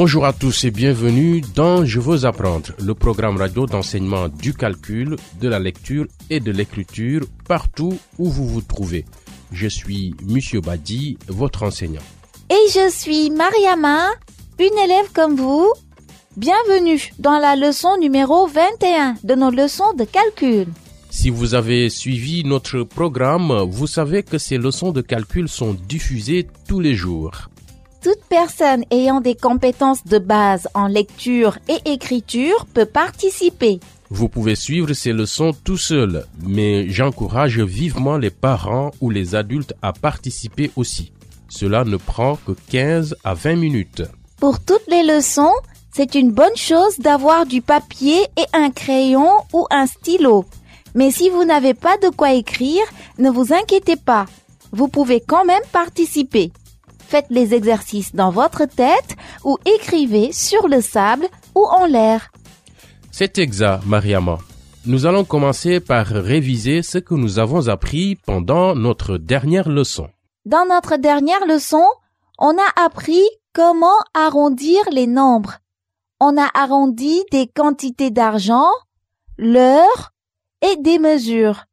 Bonjour à tous et bienvenue dans Je veux apprendre, le programme radio d'enseignement du calcul, de la lecture et de l'écriture partout où vous vous trouvez. Je suis Monsieur Badi, votre enseignant. Et je suis Mariama, une élève comme vous. Bienvenue dans la leçon numéro 21 de nos leçons de calcul. Si vous avez suivi notre programme, vous savez que ces leçons de calcul sont diffusées tous les jours. Toute personne ayant des compétences de base en lecture et écriture peut participer. Vous pouvez suivre ces leçons tout seul, mais j'encourage vivement les parents ou les adultes à participer aussi. Cela ne prend que 15 à 20 minutes. Pour toutes les leçons, c'est une bonne chose d'avoir du papier et un crayon ou un stylo. Mais si vous n'avez pas de quoi écrire, ne vous inquiétez pas. Vous pouvez quand même participer. Faites les exercices dans votre tête ou écrivez sur le sable ou en l'air. C'est exact, Mariama. Nous allons commencer par réviser ce que nous avons appris pendant notre dernière leçon. Dans notre dernière leçon, on a appris comment arrondir les nombres. On a arrondi des quantités d'argent, l'heure et des mesures.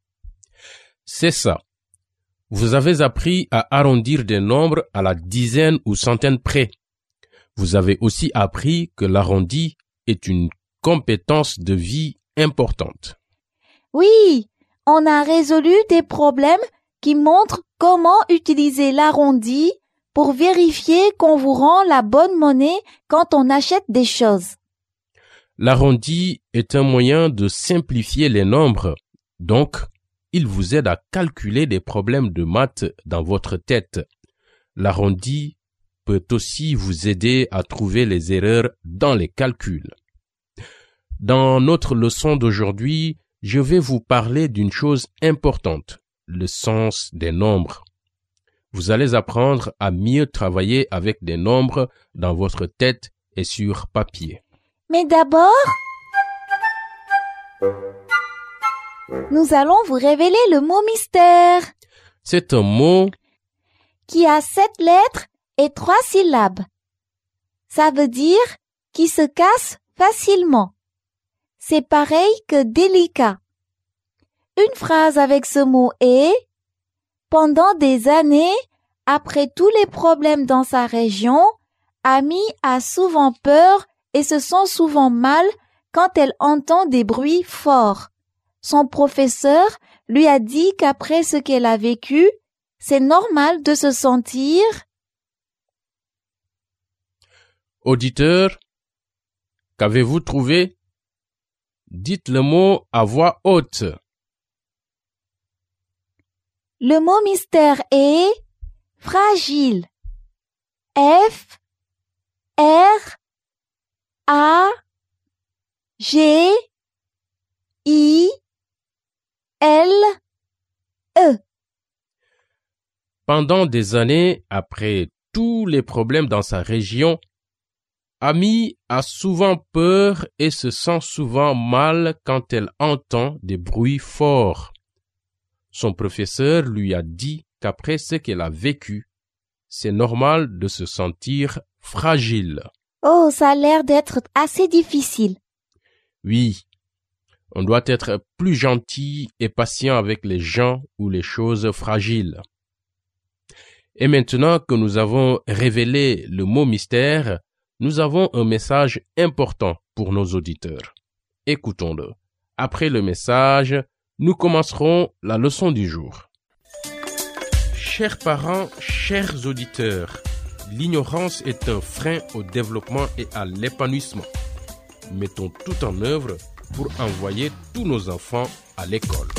C'est ça. Vous avez appris à arrondir des nombres à la dizaine ou centaine près. Vous avez aussi appris que l'arrondi est une compétence de vie importante. Oui, on a résolu des problèmes qui montrent comment utiliser l'arrondi pour vérifier qu'on vous rend la bonne monnaie quand on achète des choses. L'arrondi est un moyen de simplifier les nombres, donc il vous aide à calculer des problèmes de maths dans votre tête. L'arrondi peut aussi vous aider à trouver les erreurs dans les calculs. Dans notre leçon d'aujourd'hui, je vais vous parler d'une chose importante, le sens des nombres. Vous allez apprendre à mieux travailler avec des nombres dans votre tête et sur papier. Mais d'abord, nous allons vous révéler le mot mystère. C'est un mot qui a 7 lettres et 3 syllabes. Ça veut dire qui se casse facilement. C'est pareil que délicat. Une phrase avec ce mot est « Pendant des années, après tous les problèmes dans sa région, Amy a souvent peur et se sent souvent mal quand elle entend des bruits forts. Son professeur lui a dit qu'après ce qu'elle a vécu, c'est normal de se sentir... » Auditeur, qu'avez-vous trouvé? Dites le mot à voix haute. Le mot mystère est fragile. F, R, A, G, I, L, E. Pendant des années, après tous les problèmes dans sa région, Amy a souvent peur et se sent souvent mal quand elle entend des bruits forts. Son professeur lui a dit qu'après ce qu'elle a vécu, c'est normal de se sentir fragile. Oh, ça a l'air d'être assez difficile. Oui, on doit être plus gentil et patient avec les gens ou les choses fragiles. Et maintenant que nous avons révélé le mot mystère, nous avons un message important pour nos auditeurs. Écoutons-le. Après le message, nous commencerons la leçon du jour. Chers parents, chers auditeurs, l'ignorance est un frein au développement et à l'épanouissement. Mettons tout en œuvre pour envoyer tous nos enfants à l'école.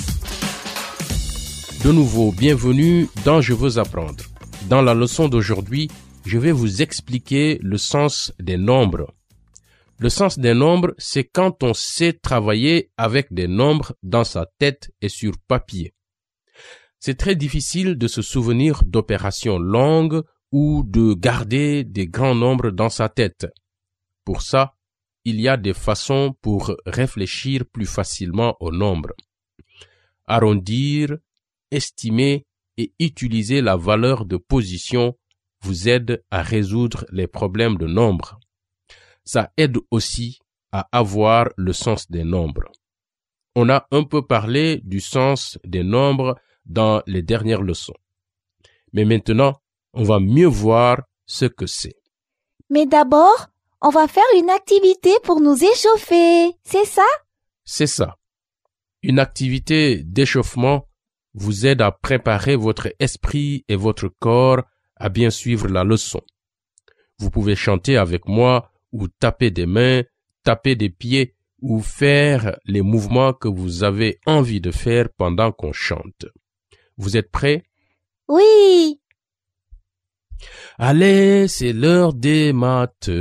De nouveau, bienvenue dans Je veux apprendre. Dans la leçon d'aujourd'hui, je vais vous expliquer le sens des nombres. Le sens des nombres, c'est quand on sait travailler avec des nombres dans sa tête et sur papier. C'est très difficile de se souvenir d'opérations longues ou de garder des grands nombres dans sa tête. Pour ça, il y a des façons pour réfléchir plus facilement aux nombres. Arrondir, estimer et utiliser la valeur de position vous aide à résoudre les problèmes de nombres. ça aide aussi à avoir le sens des nombres. On a un peu parlé du sens des nombres dans les dernières leçons. Mais maintenant, on va mieux voir ce que c'est. Mais d'abord, on va faire une activité pour nous échauffer, c'est ça? C'est ça. Une activité d'échauffement vous aide à préparer votre esprit et votre corps à bien suivre la leçon. Vous pouvez chanter avec moi ou taper des mains, taper des pieds ou faire les mouvements que vous avez envie de faire pendant qu'on chante. Vous êtes prêts? Oui! Allez, c'est l'heure des maths,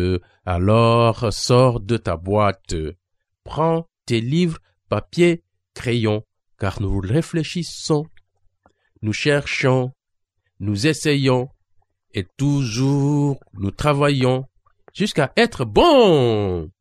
alors sors de ta boîte. Prends tes livres, papier, crayon, car nous réfléchissons, nous cherchons, nous essayons, et toujours nous travaillons jusqu'à être bons.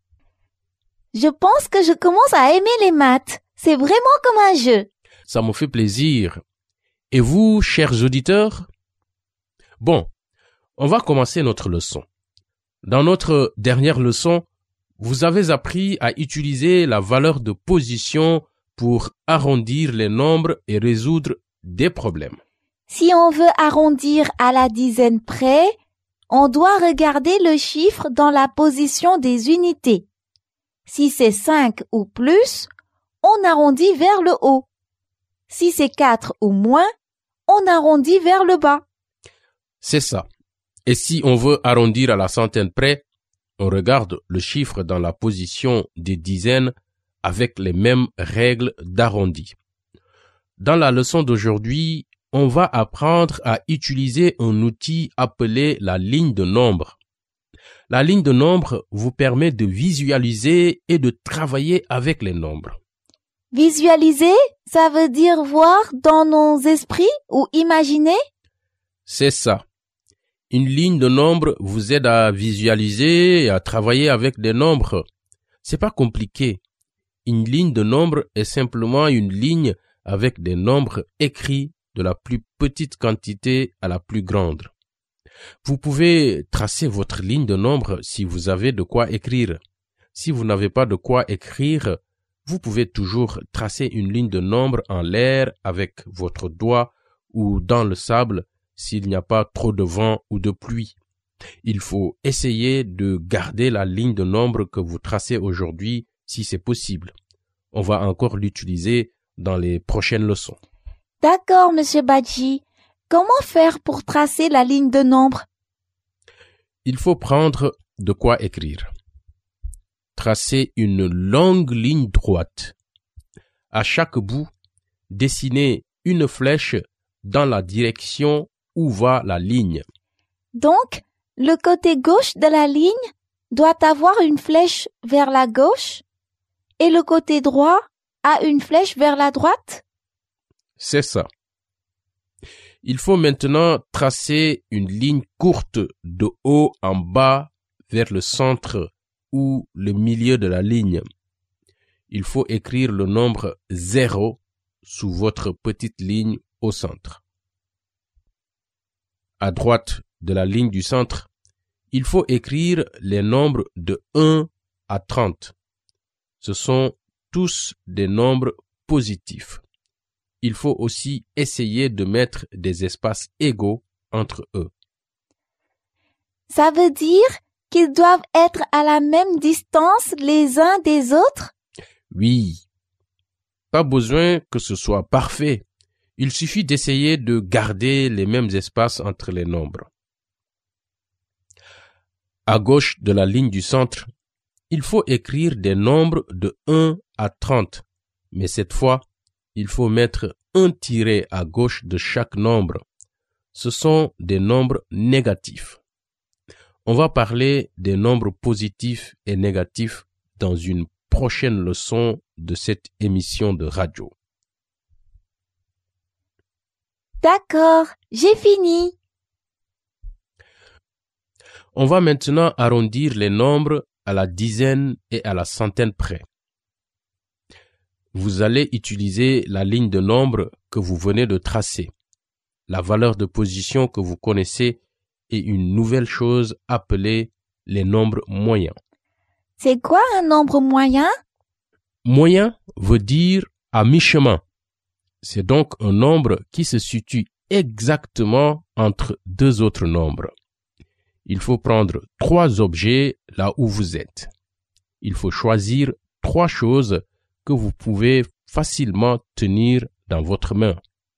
Je pense que je commence à aimer les maths. C'est vraiment comme un jeu. Ça me fait plaisir. Et vous, chers auditeurs? Bon, on va commencer notre leçon. Dans notre dernière leçon, vous avez appris à utiliser la valeur de position pour arrondir les nombres et résoudre des problèmes. Si on veut arrondir à la dizaine près, on doit regarder le chiffre dans la position des unités. Si c'est 5 ou plus, on arrondit vers le haut. Si c'est 4 ou moins, on arrondit vers le bas. C'est ça. Et si on veut arrondir à la centaine près, on regarde le chiffre dans la position des dizaines avec les mêmes règles d'arrondi. Dans la leçon d'aujourd'hui, on va apprendre à utiliser un outil appelé la ligne de nombre. La ligne de nombre vous permet de visualiser et de travailler avec les nombres. Visualiser, ça veut dire voir dans nos esprits ou imaginer? C'est ça. Une ligne de nombre vous aide à visualiser et à travailler avec des nombres. C'est pas compliqué. Une ligne de nombre est simplement une ligne avec des nombres écrits de la plus petite quantité à la plus grande. Vous pouvez tracer votre ligne de nombre si vous avez de quoi écrire. Si vous n'avez pas de quoi écrire, vous pouvez toujours tracer une ligne de nombre en l'air avec votre doigt ou dans le sable s'il n'y a pas trop de vent ou de pluie. Il faut essayer de garder la ligne de nombre que vous tracez aujourd'hui si c'est possible. On va encore l'utiliser dans les prochaines leçons. D'accord, Monsieur Badji. Comment faire pour tracer la ligne de nombre? Il faut prendre de quoi écrire. Tracez une longue ligne droite. À chaque bout, dessinez une flèche dans la direction où va la ligne. Donc, le côté gauche de la ligne doit avoir une flèche vers la gauche et le côté droit a une flèche vers la droite? C'est ça. Il faut maintenant tracer une ligne courte de haut en bas vers le centre ou le milieu de la ligne. Il faut écrire le nombre 0 sous votre petite ligne au centre. À droite de la ligne du centre, il faut écrire les nombres de 1 à 30. Ce sont tous des nombres positifs. Il faut aussi essayer de mettre des espaces égaux entre eux. Ça veut dire qu'ils doivent être à la même distance les uns des autres? Oui. Pas besoin que ce soit parfait. Il suffit d'essayer de garder les mêmes espaces entre les nombres. À gauche de la ligne du centre, il faut écrire des nombres de 1 à 30, mais cette fois, il faut mettre un tiret à gauche de chaque nombre. Ce sont des nombres négatifs. On va parler des nombres positifs et négatifs dans une prochaine leçon de cette émission de radio. D'accord, j'ai fini. On va maintenant arrondir les nombres à la dizaine et à la centaine près. Vous allez utiliser la ligne de nombre que vous venez de tracer, la valeur de position que vous connaissez et une nouvelle chose appelée les nombres moyens. C'est quoi un nombre moyen? Moyen veut dire à mi-chemin. C'est donc un nombre qui se situe exactement entre deux autres nombres. Il faut prendre 3 objets là où vous êtes. Il faut choisir 3 choses que vous pouvez facilement tenir dans votre main.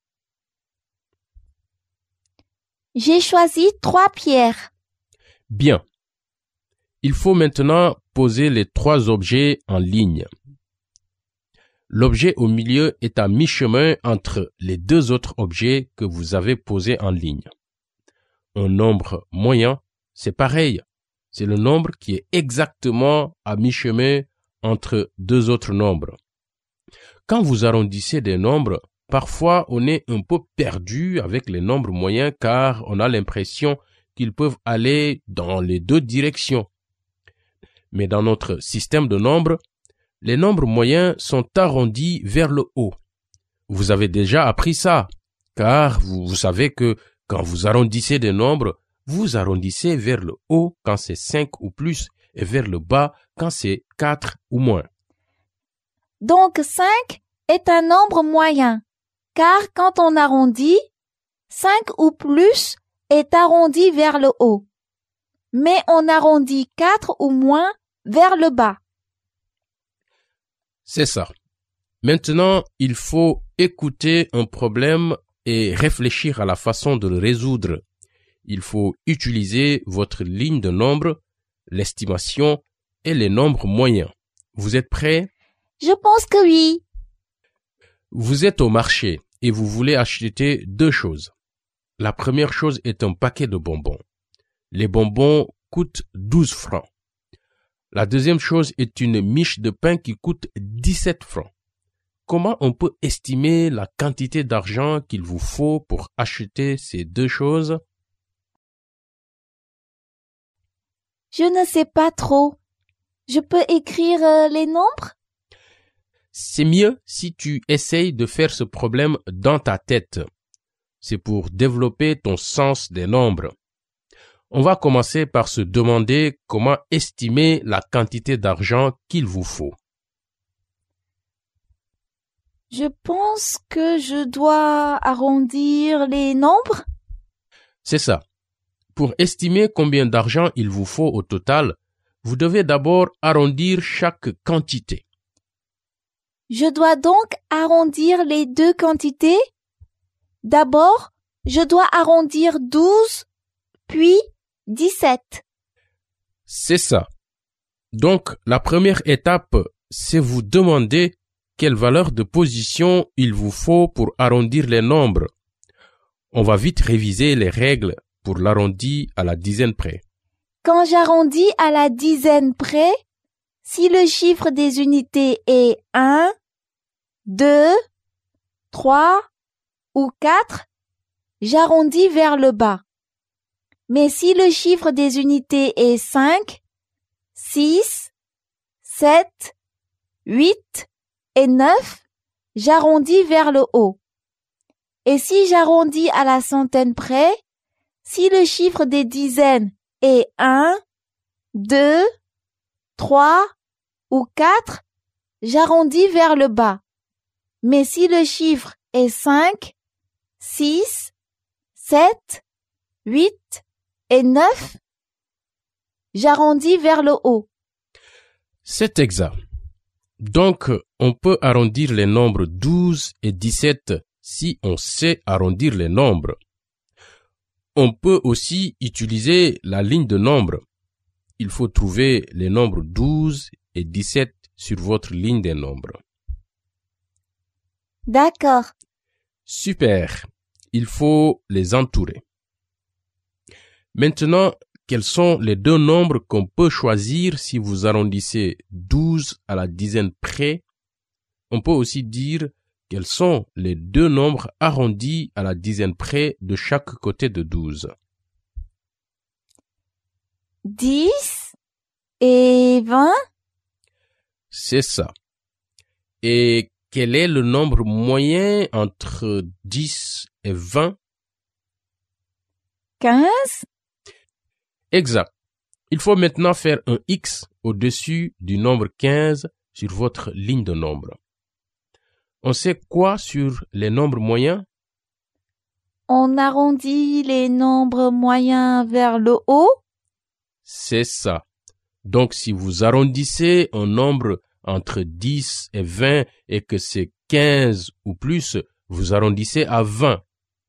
J'ai choisi 3 pierres. Bien. Il faut maintenant poser les 3 objets en ligne. L'objet au milieu est à mi-chemin entre les 2 autres objets que vous avez posés en ligne. Un nombre moyen, c'est pareil. C'est le nombre qui est exactement à mi-chemin entre 2 autres nombres. Quand vous arrondissez des nombres, parfois on est un peu perdu avec les nombres moyens car on a l'impression qu'ils peuvent aller dans les 2 directions. Mais dans notre système de nombres, les nombres moyens sont arrondis vers le haut. Vous avez déjà appris ça, car vous savez que quand vous arrondissez des nombres, vous arrondissez vers le haut quand c'est 5 ou plus et vers le bas quand c'est 4 ou moins. Donc 5 est un nombre moyen, car quand on arrondit, 5 ou plus est arrondi vers le haut. Mais on arrondit 4 ou moins vers le bas. C'est ça. Maintenant, il faut écouter un problème et réfléchir à la façon de le résoudre. Il faut utiliser votre ligne de nombres, l'estimation et les nombres moyens. Vous êtes prêts? Je pense que oui. Vous êtes au marché et vous voulez acheter 2 choses. La première chose est un paquet de bonbons. Les bonbons coûtent 12 francs. La deuxième chose est une miche de pain qui coûte 17 francs. Comment on peut estimer la quantité d'argent qu'il vous faut pour acheter ces 2 choses? Je ne sais pas trop. Je peux écrire les nombres? C'est mieux si tu essayes de faire ce problème dans ta tête. C'est pour développer ton sens des nombres. On va commencer par se demander comment estimer la quantité d'argent qu'il vous faut. Je pense que je dois arrondir les nombres. C'est ça. Pour estimer combien d'argent il vous faut au total, vous devez d'abord arrondir chaque quantité. Je dois donc arrondir les 2 quantités. D'abord, je dois arrondir 12, puis 17. C'est ça. Donc, la première étape, c'est vous demander quelle valeur de position il vous faut pour arrondir les nombres. On va vite réviser les règles pour l'arrondi à la dizaine près. Quand j'arrondis à la dizaine près, si le chiffre des unités est 1, 2, 3 ou 4, j'arrondis vers le bas. Mais si le chiffre des unités est 5, 6, 7, 8 et 9, j'arrondis vers le haut. Et si j'arrondis à la centaine près, si le chiffre des dizaines est 1, 2, 3 ou 4, j'arrondis vers le bas. Mais si le chiffre est 5, 6, 7, 8 et 9, j'arrondis vers le haut. C'est exact. Donc, on peut arrondir les nombres 12 et 17 si on sait arrondir les nombres. On peut aussi utiliser la ligne de nombres. Il faut trouver les nombres 12 et 17 sur votre ligne des nombres. D'accord. Super. Il faut les entourer. Maintenant, quels sont les 2 nombres qu'on peut choisir si vous arrondissez 12 à la dizaine près? On peut aussi dire quels sont les 2 nombres arrondis à la dizaine près de chaque côté de 12. 10 et 20? C'est ça. Et quel est le nombre moyen entre 10 et 20? 15? Exact. Il faut maintenant faire un X au-dessus du nombre 15 sur votre ligne de nombres. On sait quoi sur les nombres moyens? On arrondit les nombres moyens vers le haut. C'est ça. Donc, si vous arrondissez un nombre entre 10 et 20 et que c'est 15 ou plus, vous arrondissez à 20.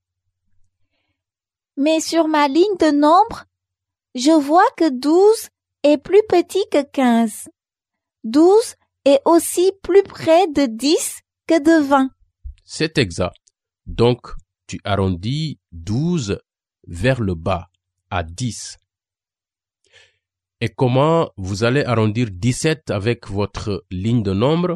Mais sur ma ligne de nombres, je vois que 12 est plus petit que 15. 12 est aussi plus près de 10 que de 20. C'est exact. Donc, tu arrondis 12 vers le bas, à 10. Et comment vous allez arrondir 17 avec votre ligne de nombre?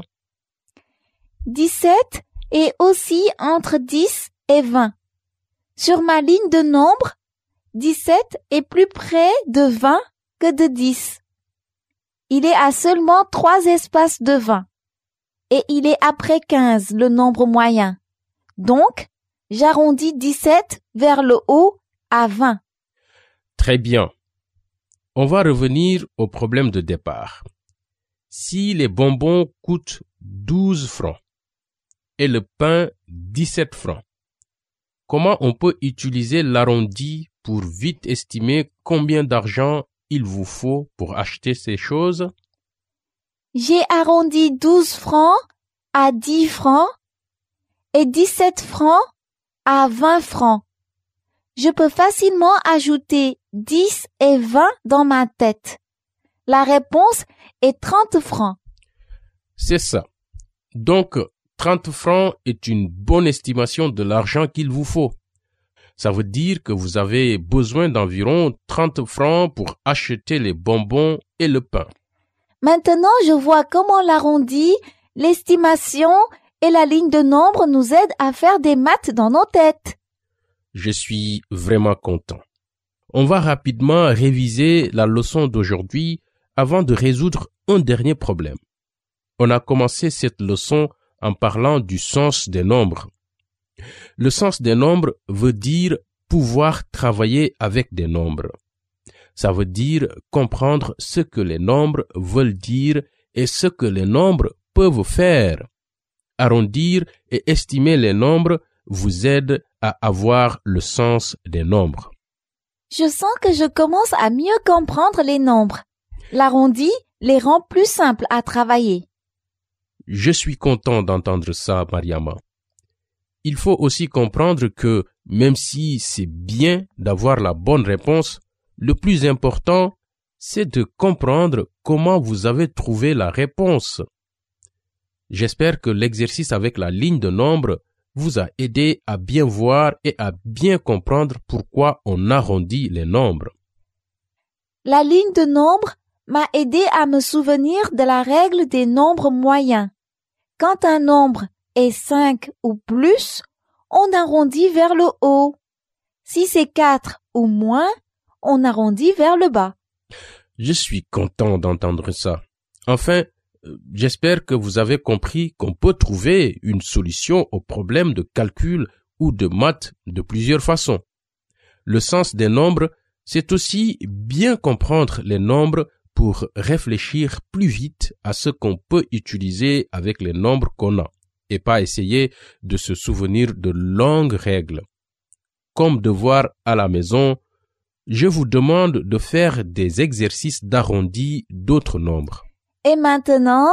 17 est aussi entre 10 et 20. Sur ma ligne de nombres, 17 est plus près de 20 que de 10. Il est à seulement 3 espaces de 20. Et il est après 15, le nombre moyen. Donc, j'arrondis 17 vers le haut à 20. Très bien. On va revenir au problème de départ. Si les bonbons coûtent 12 francs et le pain 17 francs, comment on peut utiliser l'arrondi pour vite estimer combien d'argent il vous faut pour acheter ces choses? J'ai arrondi 12 francs à 10 francs et 17 francs à 20 francs. Je peux facilement ajouter 10 et 20 dans ma tête. La réponse est 30 francs. C'est ça. Donc, 30 francs est une bonne estimation de l'argent qu'il vous faut. Ça veut dire que vous avez besoin d'environ 30 francs pour acheter les bonbons et le pain. Maintenant, je vois comment l'arrondi, l'estimation et la ligne de nombre nous aident à faire des maths dans nos têtes. Je suis vraiment content. On va rapidement réviser la leçon d'aujourd'hui avant de résoudre un dernier problème. On a commencé cette leçon en parlant du sens des nombres. Le sens des nombres veut dire pouvoir travailler avec des nombres. Ça veut dire comprendre ce que les nombres veulent dire et ce que les nombres peuvent faire. Arrondir et estimer les nombres vous aide à avoir le sens des nombres. Je sens que je commence à mieux comprendre les nombres. L'arrondi les rend plus simples à travailler. Je suis content d'entendre ça, Mariama. Il faut aussi comprendre que même si c'est bien d'avoir la bonne réponse, le plus important, c'est de comprendre comment vous avez trouvé la réponse. J'espère que l'exercice avec la ligne de nombre vous a aidé à bien voir et à bien comprendre pourquoi on arrondit les nombres. La ligne de nombre m'a aidé à me souvenir de la règle des nombres moyens. Quand un nombre est 5 ou plus, on arrondit vers le haut. Si c'est 4 ou moins, on arrondit vers le bas. Je suis content d'entendre ça. Enfin, j'espère que vous avez compris qu'on peut trouver une solution au problème de calcul ou de maths de plusieurs façons. Le sens des nombres, c'est aussi bien comprendre les nombres pour réfléchir plus vite à ce qu'on peut utiliser avec les nombres qu'on a et pas essayer de se souvenir de longues règles. Comme devoir à la maison, je vous demande de faire des exercices d'arrondi d'autres nombres. Et maintenant,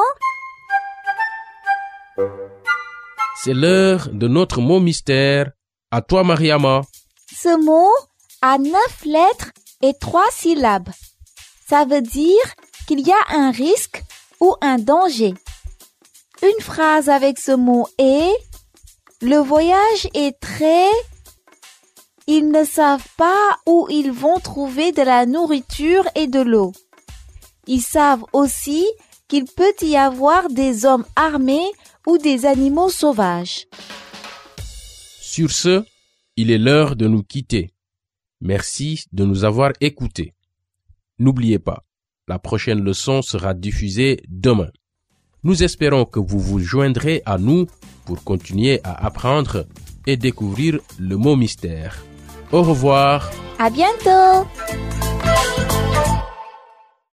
c'est l'heure de notre mot mystère. À toi, Mariama. ce mot a 9 lettres et 3 syllabes. Ça veut dire qu'il y a un risque ou un danger. Une phrase avec ce mot est « Le voyage est très... » Ils ne savent pas où ils vont trouver de la nourriture et de l'eau. Ils savent aussi qu'il peut y avoir des hommes armés ou des animaux sauvages. Sur ce, il est l'heure de nous quitter. Merci de nous avoir écoutés. N'oubliez pas, la prochaine leçon sera diffusée demain. Nous espérons que vous vous joindrez à nous pour continuer à apprendre et découvrir le mot mystère. Au revoir. À bientôt!